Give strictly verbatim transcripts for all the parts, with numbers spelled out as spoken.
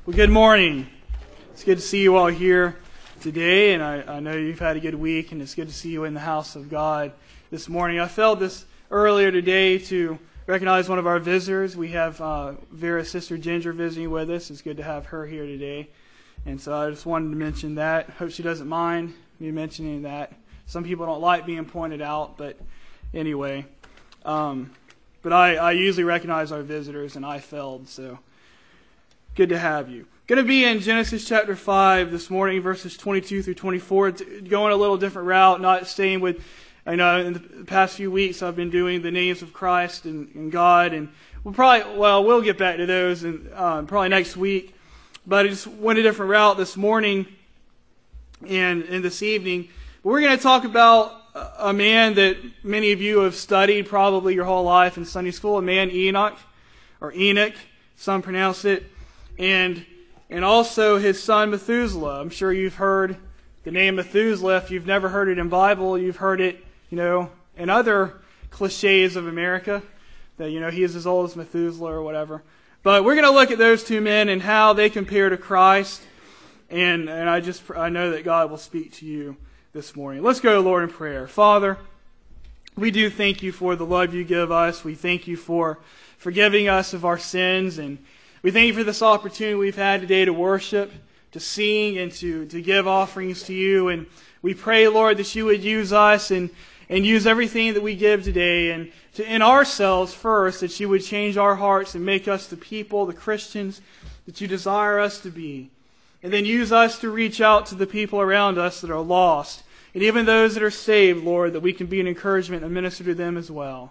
Well, good morning. It's good to see you all here today, and I, I know you've had a good week, and it's good to see you in the house of God this morning. I felt this earlier today to recognize one of our visitors. We have uh, Vera's sister Ginger visiting with us. It's good to have her here today, and so I just wanted to mention that. Hope she doesn't mind me mentioning that. Some people don't like being pointed out, but anyway. Um, but I, I usually recognize our visitors, and I failed, so good to have you. Going to be in Genesis chapter five this morning, verses twenty-two through twenty-four. It's going a little different route, not staying with, I know in the past few weeks I've been doing the names of Christ and, and God, and we'll probably, well, we'll get back to those and um, probably next week. But I just went a different route this morning and, and this evening. But we're going to talk about a man that many of you have studied probably your whole life in Sunday school, a man Enoch, or Enoch, some pronounce it, and and also his son Methuselah. I'm sure you've heard the name Methuselah. If you've never heard it in Bible, you've heard it, you know, in other cliches of America, that, you know, he is as old as Methuselah or whatever. But we're going to look at those two men and how they compare to Christ, and and I just I know that God will speak to you this morning. Let's go to the Lord in prayer. Father, we do thank you for the love you give us. We thank you for forgiving us of our sins, and we thank you for this opportunity we've had today to worship, to sing, and to, to give offerings to you. And we pray, Lord, that you would use us and, and use everything that we give today, and to, in ourselves first, that you would change our hearts and make us the people, the Christians that you desire us to be. And then use us to reach out to the people around us that are lost, and even those that are saved, Lord, that we can be an encouragement and minister to them as well.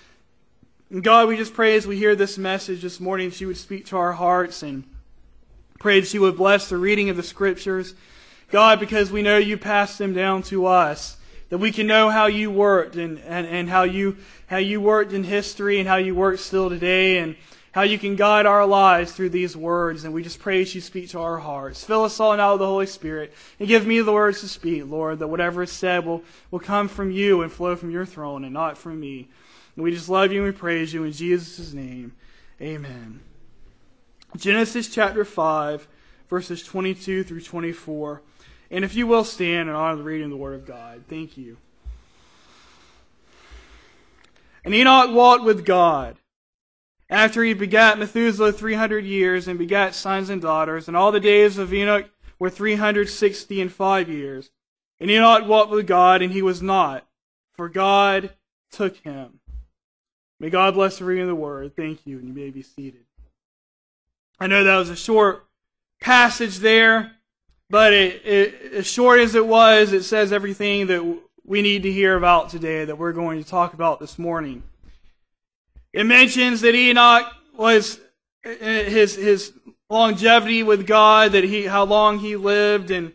And God, we just pray as we hear this message this morning that you would speak to our hearts, and pray that you would bless the reading of the Scriptures. God, because we know you passed them down to us, that we can know how you worked and, and, and how you how you worked in history and how you work still today, and how you can guide our lives through these words. And we just pray that you speak to our hearts. Fill us all now with the Holy Spirit, and give me the words to speak, Lord, that whatever is said will, will come from you and flow from your throne and not from me. And we just love you and we praise you in Jesus' name. Amen. Genesis chapter five, verses twenty-two through twenty-four. And if you will stand and honor the reading of the Word of God. Thank you. And Enoch walked with God after he begat Methuselah three hundred years, and begat sons and daughters. And all the days of Enoch were three hundred sixty and five years. And Enoch walked with God, and he was not, for God took him. May God bless the reading of the Word. Thank you, and you may be seated. I know that was a short passage there, but it, it, as short as it was, it says everything that we need to hear about today, that we're going to talk about this morning. It mentions that Enoch was his his longevity with God, that he how long he lived, and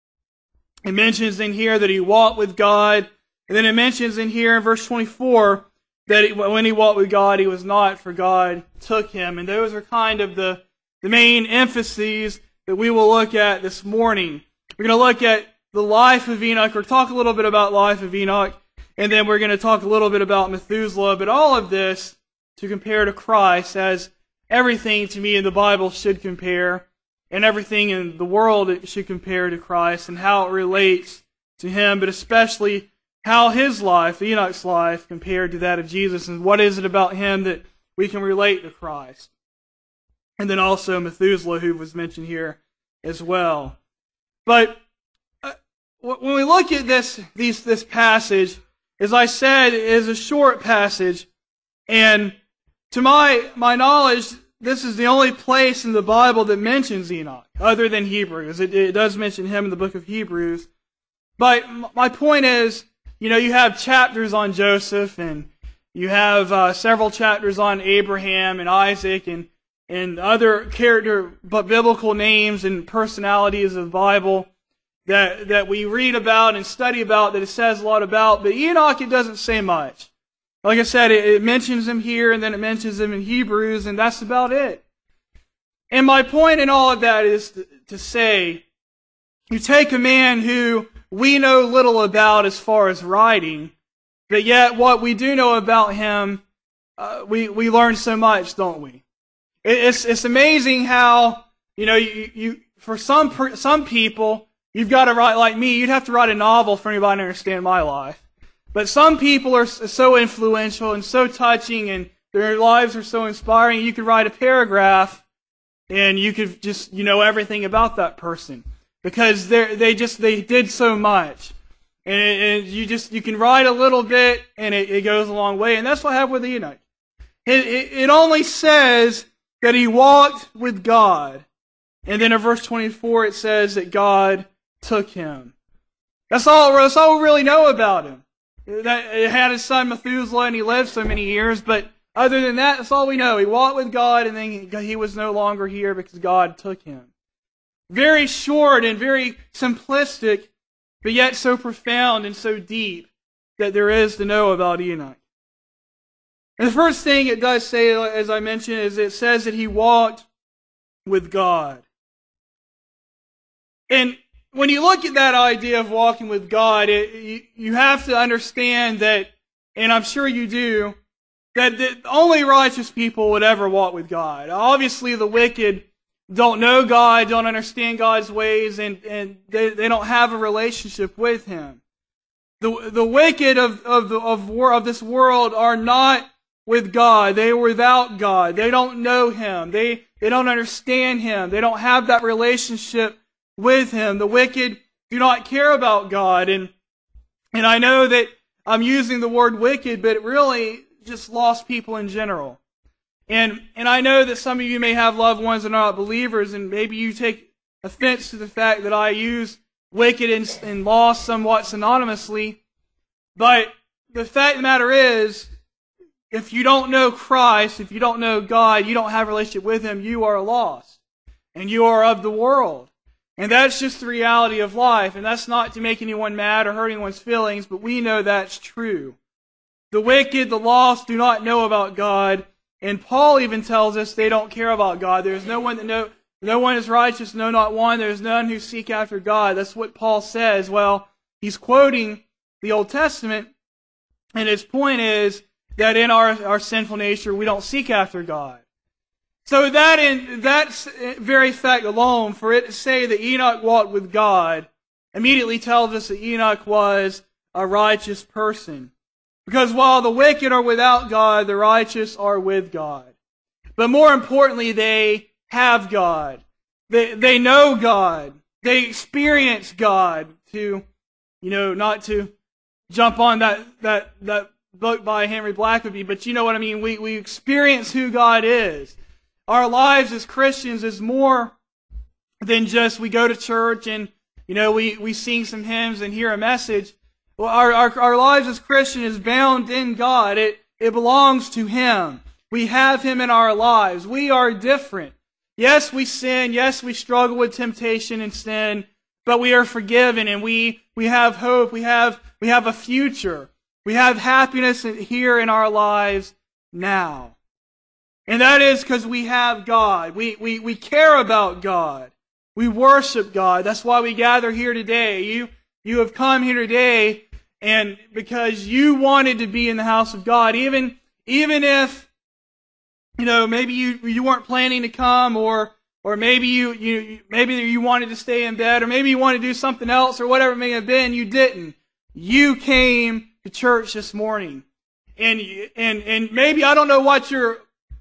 it mentions in here that he walked with God, and then it mentions in here in verse twenty-four that he, when he walked with God, he was not, for God took him. And those are kind of the, the main emphases that we will look at this morning. We're going to look at the life of Enoch, or talk a little bit about the life of Enoch, and then we're going to talk a little bit about Methuselah, but all of this to compare to Christ, as everything to me in the Bible should compare, and everything in the world should compare to Christ, and how it relates to him, but especially how his life, Enoch's life, compared to that of Jesus, and what is it about him that we can relate to Christ. And then also Methuselah, who was mentioned here as well. But uh, when we look at this, these, this passage, as I said, it is a short passage, and to my my knowledge, this is the only place in the Bible that mentions Enoch, other than Hebrews. It, it does mention him in the book of Hebrews. But my point is, you know, you have chapters on Joseph, and you have uh, several chapters on Abraham and Isaac, and, and other character, but biblical names and personalities of the Bible that, that we read about and study about, that it says a lot about. But Enoch, it doesn't say much. Like I said, it, it mentions him here, and then it mentions him in Hebrews, and that's about it. And my point in all of that is to, to say, you take a man who we know little about as far as writing, but yet what we do know about him, uh, we, we learn so much, don't we? It, it's, it's amazing how You know, you, you for some some people, you've got to write like me. You'd have to write a novel for anybody to understand my life. But some people are so influential and so touching, and their lives are so inspiring. You could write a paragraph, and you could just you know everything about that person because they they just they did so much. And, and you just you can write a little bit, and it, it goes a long way. And that's what happened with Enoch. It, it, it only says that he walked with God. And then in verse twenty-four it says that God took him. That's all, that's all we really know about him. That, it had his son Methuselah and he lived so many years, but other than that, that's all we know. He walked with God and then he, he was no longer here because God took him. Very short and very simplistic, but yet so profound and so deep that there is to know about Enoch. And the first thing it does say, as I mentioned, is it says that he walked with God. And when you look at that idea of walking with God, it, you, you have to understand that, and I'm sure you do, that the, only righteous people would ever walk with God. Obviously, the wicked don't know God, don't understand God's ways, and, and they, they don't have a relationship with Him. The, the wicked of, of, the, of, of this world are not with God. They are without God. They don't know Him. They, they don't understand Him. They don't have that relationship with Him. The wicked do not care about God. And, and I know that I'm using the word wicked, but really just lost people in general. And and I know that some of you may have loved ones that are not believers, and maybe you take offense to the fact that I use wicked and, and lost somewhat synonymously. But the fact of the matter is, if you don't know Christ, if you don't know God, you don't have a relationship with Him, you are lost. And you are of the world. And that's just the reality of life. And that's not to make anyone mad or hurt anyone's feelings, but we know that's true. The wicked, the lost, do not know about God. And Paul even tells us they don't care about God. There is no one that know, no one is righteous, no, not one. There is none who seek after God. That's what Paul says. Well, he's quoting the Old Testament, and his point is that in our, our sinful nature, we don't seek after God. So that in that very fact alone, for it to say that Enoch walked with God, immediately tells us that Enoch was a righteous person. Because while the wicked are without God, the righteous are with God. But more importantly, they have God. They they know God. They experience God. To, you know, not to jump on that that that book by Henry Blackaby, but you know what I mean. We we experience who God is. Our lives as Christians is more than just we go to church and you know we we sing some hymns and hear a message. Well, our, our, our lives as Christians is bound in God. It, it belongs to Him. We have Him in our lives. We are different. Yes, we sin. Yes, we struggle with temptation and sin, but we are forgiven and we, we have hope. We have, we have a future. We have happiness here in our lives now. And that is because we have God. We, we, we care about God. We worship God. That's why we gather here today. You, You have come here today and because you wanted to be in the house of God, even even if you know maybe you you weren't planning to come, or or maybe you you maybe you wanted to stay in bed, or maybe you wanted to do something else, or whatever it may have been, you didn't. You came to church this morning, and and and maybe I don't know what your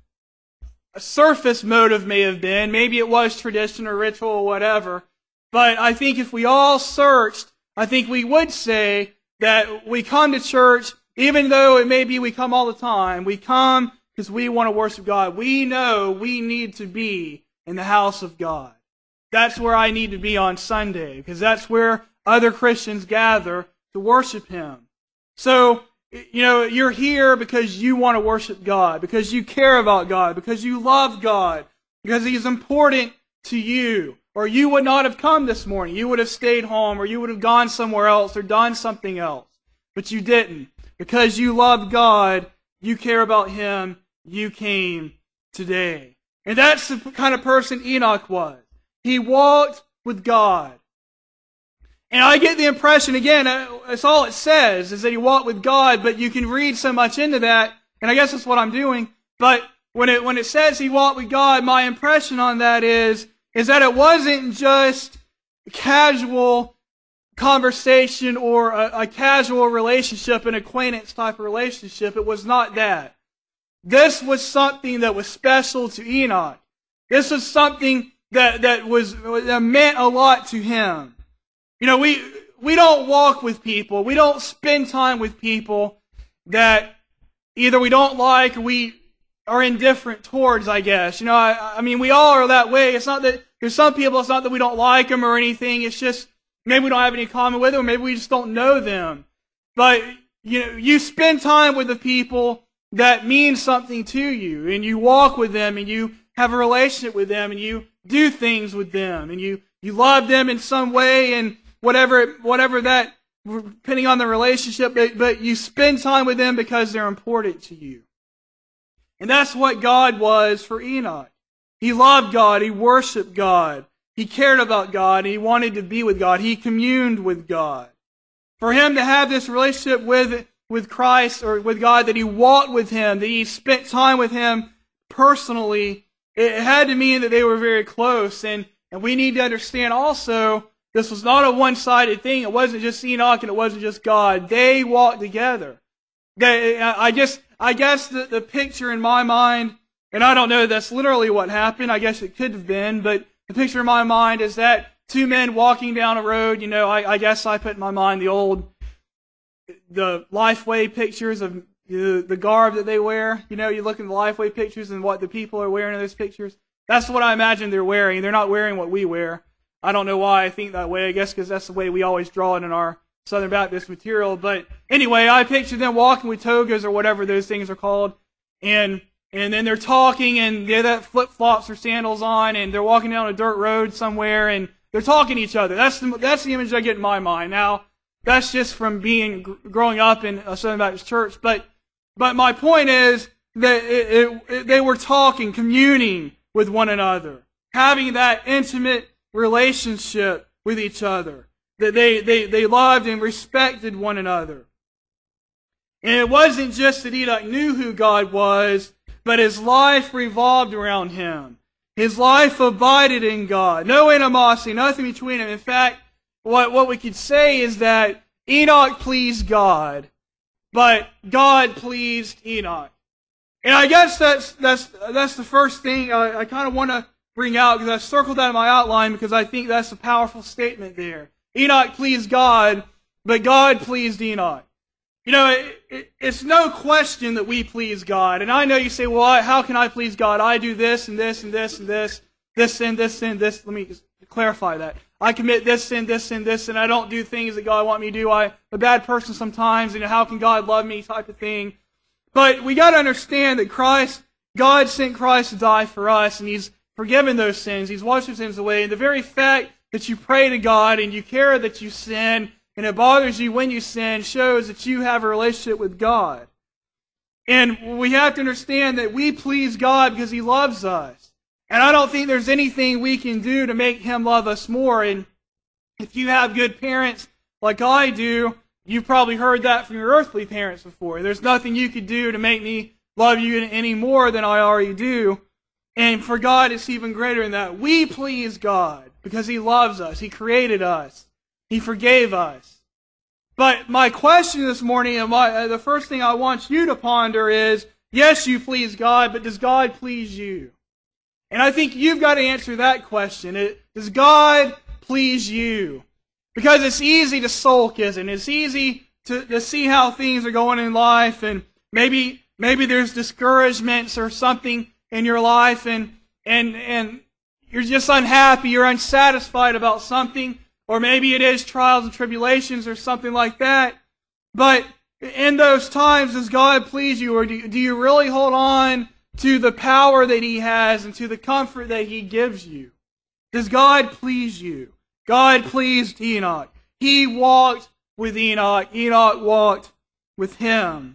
surface motive may have been. Maybe it was tradition or ritual or whatever. But I think if we all searched, I think we would say that we come to church, even though it may be we come all the time, we come because we want to worship God. We know we need to be in the house of God. That's where I need to be on Sunday, because that's where other Christians gather to worship Him. So, you know, you're here because you want to worship God, because you care about God, because you love God, because He's important to you. Or you would not have come this morning. You would have stayed home, or you would have gone somewhere else or done something else. But you didn't. Because you love God, you care about Him, you came today. And that's the kind of person Enoch was. He walked with God. And I get the impression, again, that's all it says, is that he walked with God, but you can read so much into that, and I guess that's what I'm doing. But when it when it says he walked with God, my impression on that is, is that it wasn't just casual conversation or a, a casual relationship, an acquaintance type of relationship. It was not that. This was something that was special to Enoch. This was something that, that was that meant a lot to him. You know, we we don't walk with people. We don't spend time with people that either we don't like or we are indifferent towards, I guess. You know, I, I mean, we all are that way. It's not that, there's some people, it's not that we don't like them or anything. It's just, maybe we don't have any common with them, or maybe we just don't know them. But, you know, you spend time with the people that mean something to you, and you walk with them, and you have a relationship with them, and you do things with them, and you, you love them in some way, and whatever, whatever that, depending on the relationship, but, but you spend time with them because they're important to you. And that's what God was for Enoch. He loved God, he worshiped God, he cared about God, and he wanted to be with God. He communed with God. For him to have this relationship with, with Christ, or with God, that he walked with him, that he spent time with him personally, it had to mean that they were very close. And, and we need to understand also, this was not a one-sided thing. It wasn't just Enoch and it wasn't just God. They walked together. They, I just, I guess the, the picture in my mind, and I don't know if that's literally what happened, I guess it could have been, but the picture in my mind is that two men walking down a road. You know, I, I guess I put in my mind the old, the Lifeway pictures of the, the garb that they wear. You know, you look at the Lifeway pictures and what the people are wearing in those pictures. That's what I imagine they're wearing. They're not wearing what we wear. I don't know why I think that way. I guess because that's the way we always draw it in our Southern Baptist material. But anyway, I picture them walking with togas or whatever those things are called. And and then they're talking, and they have flip-flops or sandals on, and they're walking down a dirt road somewhere, and they're talking to each other. That's the, that's the image I get in my mind. Now, that's just from being growing up in a Southern Baptist church. But but my point is that it, it, it, they were talking, communing with one another, having that intimate relationship with each other. That they, they, they loved and respected one another. And it wasn't just that Enoch knew who God was, but his life revolved around him. His life abided in God. No animosity, nothing between them. In fact, what, what we could say is that Enoch pleased God, but God pleased Enoch. And I guess that's that's that's the first thing I, I kind of want to bring out, because I circled that in my outline, because I think that's a powerful statement there. Enoch pleased God, but God pleased Enoch. You know, it, it, it's no question that we please God. And I know you say, well, I, how can I please God? I do this and this and this and this, this sin, this sin, this. Let me just clarify that. I commit this sin, this sin, this, and I don't do things that God wants me to do. I'm a bad person sometimes, and how can God love me type of thing. But we got to understand that Christ, God sent Christ to die for us, and He's forgiven those sins. He's washed those sins away. And the very fact that you pray to God and you care that you sin and it bothers you when you sin shows that you have a relationship with God. And we have to understand that we please God because He loves us. And I don't think there's anything we can do to make Him love us more. And if you have good parents like I do, you've probably heard that from your earthly parents before. There's nothing you could do to make me love you any more than I already do. And for God, it's even greater than that. We please God because He loves us. He created us. He forgave us. But my question this morning, and my, the first thing I want you to ponder is, yes, you please God, but does God please you? And I think you've got to answer that question. It, does God please you? Because it's easy to sulk, isn't it? It's easy to, to see how things are going in life, and maybe maybe there's discouragements or something in your life, and and and you're just unhappy, you're unsatisfied about something, or maybe it is trials and tribulations or something like that. But in those times, does God please you, or do, do you really hold on to the power that He has and to the comfort that He gives you? Does God please you? God pleased Enoch. He walked with Enoch. Enoch walked with Him.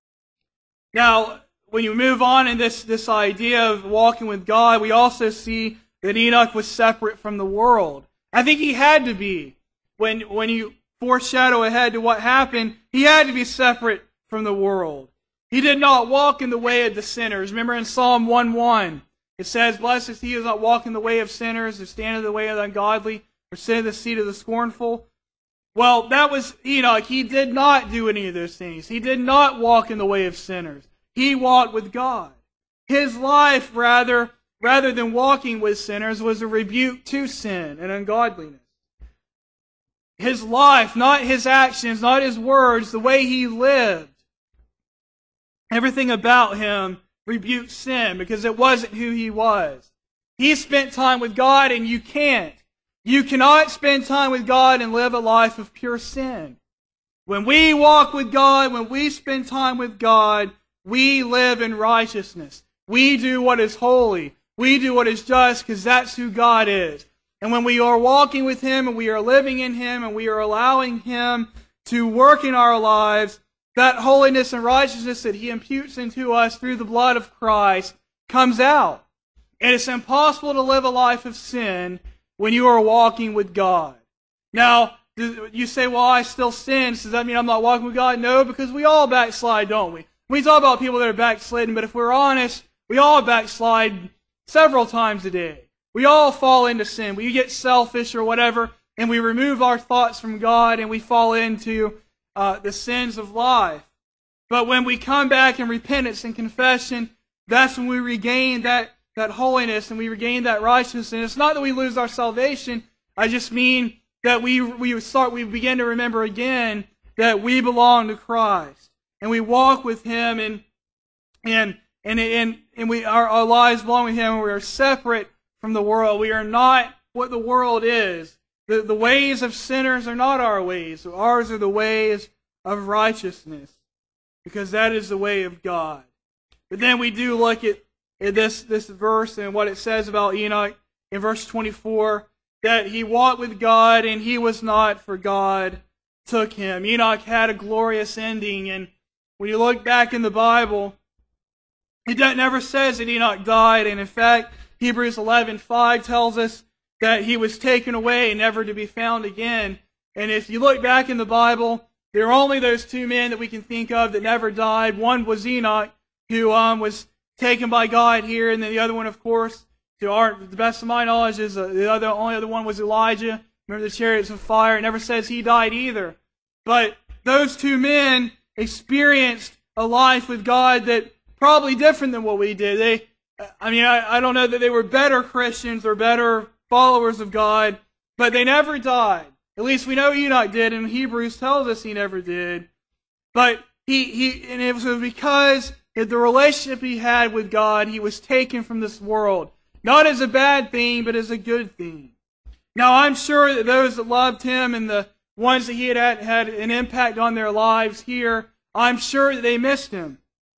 Now, when you move on in this, this idea of walking with God, we also see that Enoch was separate from the world. I think he had to be. When, when you foreshadow ahead to what happened, he had to be separate from the world. He did not walk in the way of the sinners. Remember in Psalm one one, It says, "Blessed is he who does not walk in the way of sinners, or stand in the way of the ungodly, or sit in the seat of the scornful." Well, that was Enoch. He did not do any of those things. He did not walk in the way of sinners. He walked with God. His life, rather, rather than walking with sinners, was a rebuke to sin and ungodliness. His life, not his actions, not his words, the way he lived, everything about him rebuked sin because it wasn't who he was. He spent time with God, and you can't. You cannot spend time with God and live a life of pure sin. When we walk with God, when we spend time with God, we live in righteousness. We do what is holy. We do what is just because that's who God is. And when we are walking with Him and we are living in Him and we are allowing Him to work in our lives, that holiness and righteousness that He imputes into us through the blood of Christ comes out. And it's impossible to live a life of sin when you are walking with God. Now, you say, well, I still sin. Does that mean I'm not walking with God? No, because we all backslide, don't we? We talk about people that are backslidden, but if we're honest, we all backslide several times a day. We all fall into sin. We get selfish or whatever, and we remove our thoughts from God, and we fall into uh, the sins of life. But when we come back in repentance and confession, that's when we regain that, that holiness and we regain that righteousness. And it's not that we lose our salvation. I just mean that we we start we begin to remember again that we belong to Christ, and we walk with Him, and and and and and we our, our lives belong with Him, and we are separate from the world. We are not what the world is. The, the ways of sinners are not our ways. Ours are the ways of righteousness, because that is the way of God. But then we do look at, at this, this verse and what it says about Enoch in verse twenty-four, that he walked with God and he was not, for God took him. Enoch had a glorious ending, and when you look back in the Bible, it never says that Enoch died, and in fact, Hebrews eleven five tells us that he was taken away, never to be found again. And if you look back in the Bible, there are only those two men that we can think of that never died. One was Enoch, who um, was taken by God here, and then the other one, of course, to our, the best of my knowledge, is uh, the other only other one was Elijah. Remember the chariots of fire? It never says he died either. But those two men experienced a life with God that probably different than what we did. They I mean, I, I don't know that they were better Christians or better followers of God, but they never died. At least we know Enoch did, and Hebrews tells us he never did. But he, he and it was because of the relationship he had with God, he was taken from this world. Not as a bad thing, but as a good thing. Now, I'm sure that those that loved him and the ones that he had had an impact on their lives here, I'm sure that they missed him.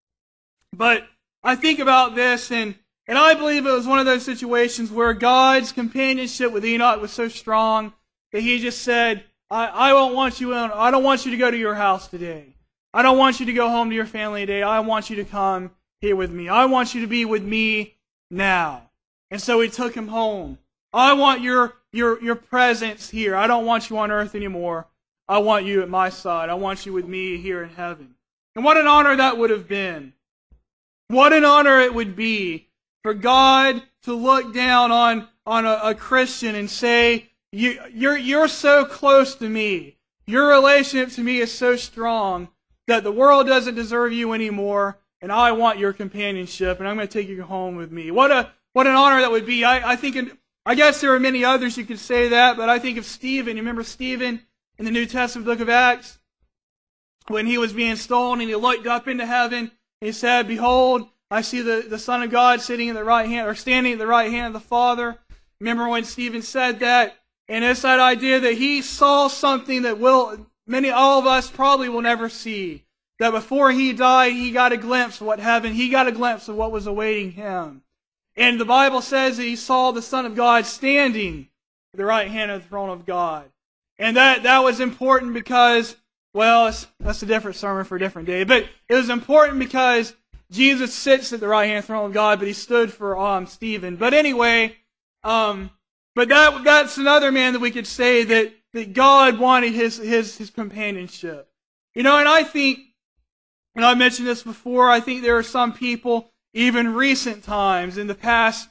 But I think about this, and, and I believe it was one of those situations where God's companionship with Enoch was so strong that He just said, I, I won't want you in, I don't want you to go to your house today. I don't want you to go home to your family today. I want you to come here with me. I want you to be with me now. And so He took him home. I want your your your presence here. I don't want you on earth anymore. I want you at my side. I want you with me here in heaven. And what an honor that would have been. What an honor it would be for God to look down on, on a, a Christian and say, you, you're, you're so close to me. Your relationship to me is so strong that the world doesn't deserve you anymore, and I want your companionship, and I'm going to take you home with me. What a what an honor that would be. I, I think, in, I guess there are many others who could say that, but I think of Stephen. You remember Stephen in the New Testament book of Acts? When he was being stoned and he looked up into heaven, he said, behold, I see the, the Son of God sitting in the right hand, or standing at the right hand of the Father. Remember when Stephen said that? And it's that idea that he saw something that will, many, all of us probably will never see. That before he died, he got a glimpse of what heaven, he got a glimpse of what was awaiting him. And the Bible says that he saw the Son of God standing at the right hand of the throne of God. And that, that was important because, well, it's, that's a different sermon for a different day. But it was important because Jesus sits at the right hand throne of God, but he stood for um, Stephen. But anyway, um, but that that's another man that we could say that, that God wanted his, his his companionship. You know, and I think, and I mentioned this before, I think there are some people, even recent times, in the past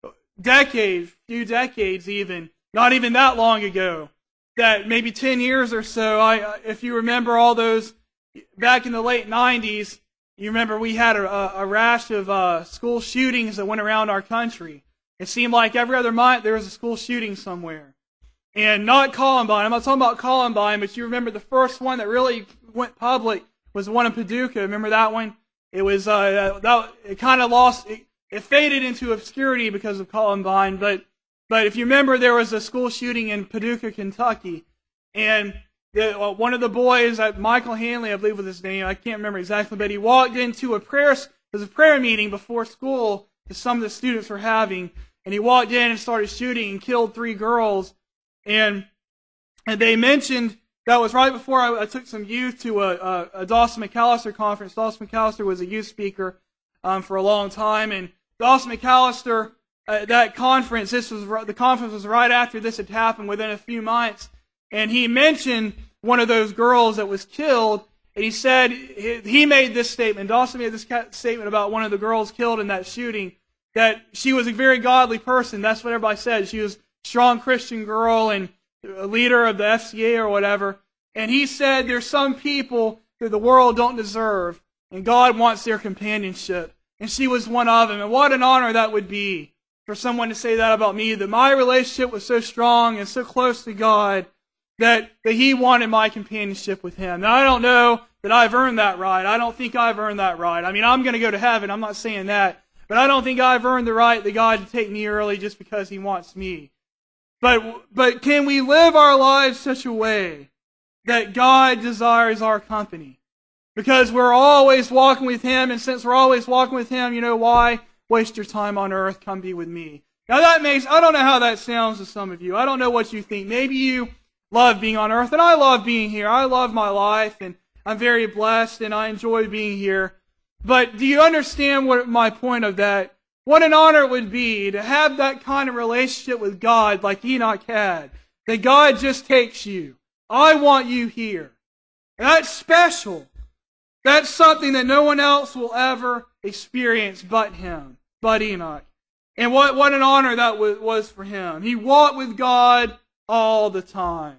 decade, few decades even, not even that long ago, that maybe ten years or so, I, if you remember all those, back in the late nineties, you remember we had a, a rash of uh, school shootings that went around our country. It seemed like every other month there was a school shooting somewhere. And not Columbine. I'm not talking about Columbine, but you remember the first one that really went public was the one in Paducah. Remember that one? It was, uh, that, it kind of lost, it, it faded into obscurity because of Columbine, but, but if you remember, there was a school shooting in Paducah, Kentucky, and the, uh, one of the boys, uh, Michael Hanley, I believe was his name, I can't remember exactly, but he walked into a prayer, it was a prayer meeting before school that some of the students were having, and he walked in and started shooting and killed three girls. And and they mentioned, that was right before I, I took some youth to a, a, a Dawson McAllister conference. Dawson McAllister was a youth speaker um, for a long time. And Dawson McAllister, uh, that conference, this was the conference was right after this had happened, within a few months. And he mentioned one of those girls that was killed. And he said, he, he made this statement. Dawson made this statement about one of the girls killed in that shooting, that she was a very godly person. That's what everybody said. She was strong Christian girl and a leader of the F C A or whatever. And he said there's some people that the world don't deserve, and God wants their companionship. And she was one of them. And what an honor that would be for someone to say that about me, that my relationship was so strong and so close to God that, that He wanted my companionship with Him. Now, I don't know that I've earned that right. I don't think I've earned that right. I mean, I'm going to go to heaven. I'm not saying that. But I don't think I've earned the right that God to take me early just because He wants me. But, but can we live our lives such a way that God desires our company? Because we're always walking with Him, and since we're always walking with Him, you know why? Waste your time on earth, come be with me. Now that makes, I don't know how that sounds to some of you. I don't know what you think. Maybe you love being on earth, and I love being here. I love my life, and I'm very blessed, and I enjoy being here. But do you understand what my point of that? What an honor it would be to have that kind of relationship with God like Enoch had. That God just takes you. I want you here. And that's special. That's something that no one else will ever experience but him, but Enoch. And what, what an honor that was for him. He walked with God all the time.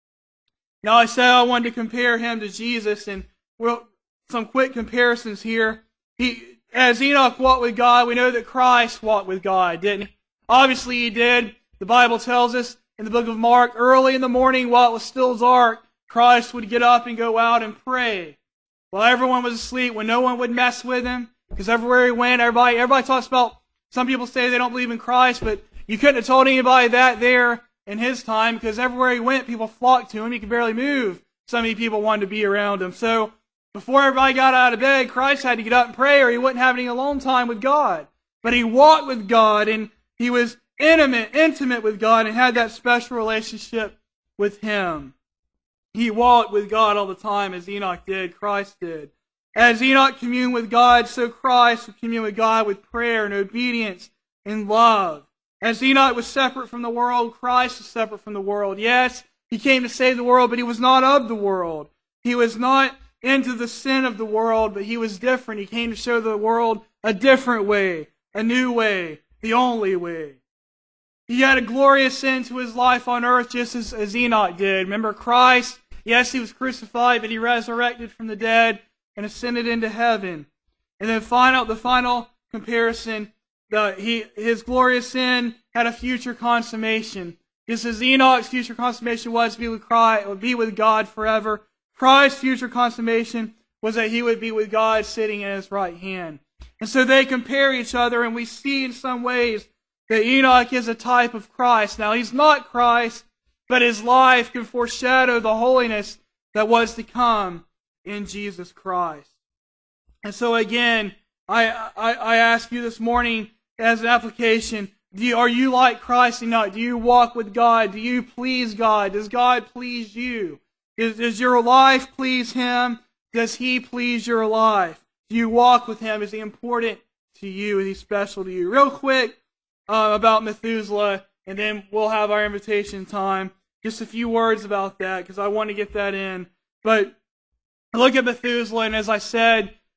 Now I said I wanted to compare him to Jesus, and we'll, some quick comparisons here. He, as Enoch walked with God, we know that Christ walked with God, didn't he? Obviously he did. The Bible tells us in the book of Mark, early in the morning while it was still dark, Christ would get up and go out and pray. While everyone was asleep, when no one would mess with him, because everywhere he went, everybody, everybody talks about, some people say they don't believe in Christ, but you couldn't have told anybody that there in his time, because everywhere he went, people flocked to him. He could barely move. So many people wanted to be around him. So, before everybody got out of bed, Christ had to get up and pray, or he wouldn't have any alone time with God. But he walked with God, and he was intimate, intimate with God, and had that special relationship with Him. He walked with God all the time, as Enoch did, Christ did. As Enoch communed with God, so Christ would commune with God with prayer and obedience and love. As Enoch was separate from the world, Christ was separate from the world. Yes, He came to save the world, but He was not of the world. He was not into the sin of the world, but He was different. He came to show the world a different way, a new way, the only way. He had a glorious end to His life on earth just as, as Enoch did. Remember Christ? Yes, He was crucified, but He resurrected from the dead and ascended into heaven. And then final, the final comparison, the, he, His glorious end had a future consummation. Just as Enoch's future consummation was to be with Christ, would be with God forever, Christ's future consummation was that He would be with God sitting at His right hand. And so they compare each other, and we see in some ways that Enoch is a type of Christ. Now, he's not Christ, but his life can foreshadow the holiness that was to come in Jesus Christ. And so again, I, I, I ask you this morning as an application, do you, are you like Christ Enoch? Do you walk with God? Do you please God? Does God please you? Does, does your life please Him? Does He please your life? Do you walk with Him? Is He important to you? Is He special to you? Real quick uh, about Methuselah, and then we'll have our invitation time. Just a few words about that, because I want to get that in. But look at Methuselah, and as I said,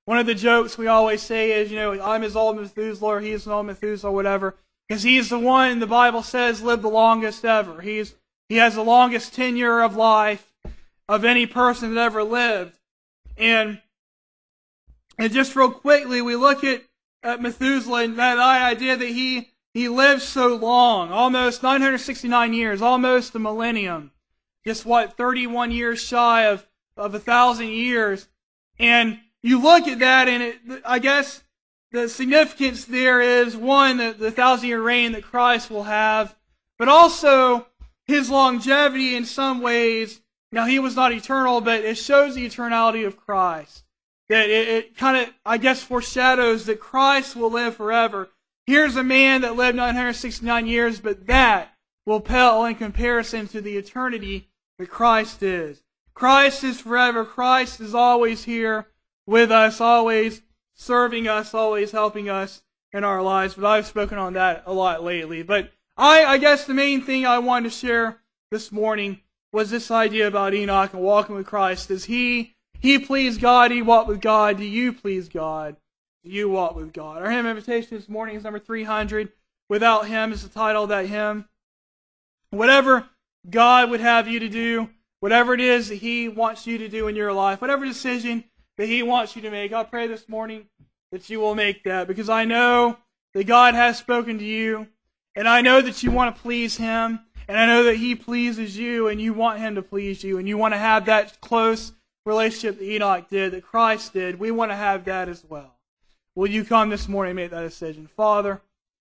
One of the jokes we always say is, you know, I'm as old as Methuselah, or he is as old as Methuselah, or whatever, because he's the one the Bible says lived the longest ever. He's he has the longest tenure of life of any person that ever lived. And and just real quickly, we look at, at Methuselah and that idea that he he lived so long, almost nine hundred sixty-nine years, almost a millennium, just what thirty-one years shy of of a thousand years, and you look at that, and it, I guess the significance there is, one, the, the thousand-year reign that Christ will have, but also his longevity in some ways. Now, he was not eternal, but it shows the eternality of Christ. That it, it kind of, I guess, foreshadows that Christ will live forever. Here's a man that lived nine hundred sixty-nine years, but that will pale in comparison to the eternity that Christ is. Christ is forever. Christ is always here with us, always serving us, always helping us in our lives. But I've spoken on that a lot lately. But I, I guess the main thing I wanted to share this morning was this idea about Enoch and walking with Christ. Does he, he please God? He walked with God. Do you please God? Do you walk with God? Our hymn invitation this morning is number three hundred. Without Him is the title of that hymn. Whatever God would have you to do, whatever it is that He wants you to do in your life, whatever decision that He wants you to make, I pray this morning that you will make that, because I know that God has spoken to you, and I know that you want to please Him, and I know that He pleases you, and you want Him to please you, and you want to have that close relationship that Enoch did, that Christ did. We want to have that as well. Will you come this morning and make that decision? Father,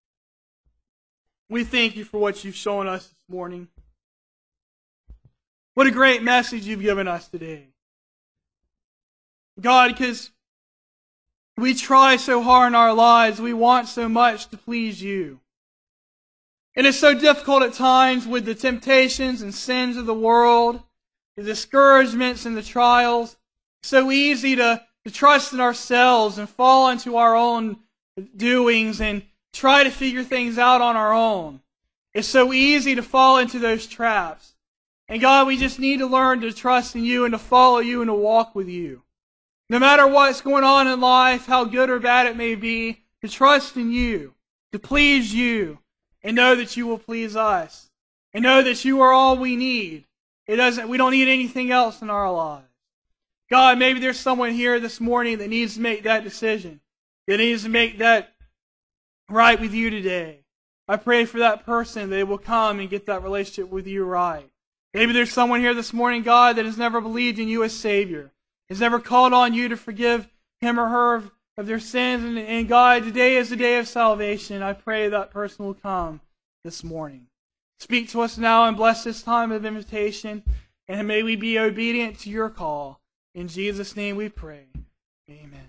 we thank you for what you've shown us this morning. What a great message you've given us today. God, because we try so hard in our lives, we want so much to please you. And it's so difficult at times with the temptations and sins of the world, the discouragements and the trials. So easy to, to trust in ourselves and fall into our own doings and try to figure things out on our own. It's so easy to fall into those traps. And God, we just need to learn to trust in you and to follow you and to walk with you. No matter what's going on in life, how good or bad it may be, to trust in you, to please you, and know that you will please us. And know that you are all we need. It doesn't, we don't need anything else in our lives. God, maybe there's someone here this morning that needs to make that decision, that needs to make that right with you today. I pray for that person, they will come and get that relationship with you right. Maybe there's someone here this morning, God, that has never believed in you as Savior, has never called on you to forgive him or her of, of their sins. And, and God, today is the day of salvation. I pray that person will come this morning. Speak to us now and bless this time of invitation. And may we be obedient to your call. In Jesus' name we pray. Amen.